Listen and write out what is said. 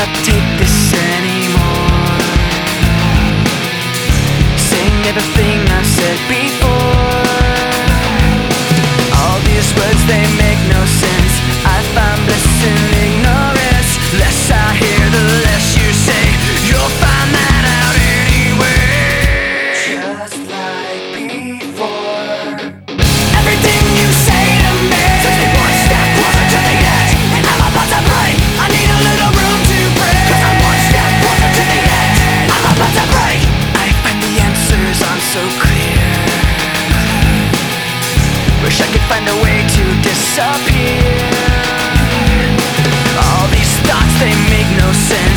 cannot take this anymore. Saying everything I've said before. All these words, they make no sense. I find bliss in ignorance. Less I hear, the less you say. You'll find that out anyway. Just like before. Everything you say to me takes me one step closer to the edge, and I'm about to break. I need a little room to breathe, 'cause I'm one step closer to the edge. I'm about to break. I find the answers aren't so clear. Wish I could find a way to disappear. All these thoughts, they make no sense.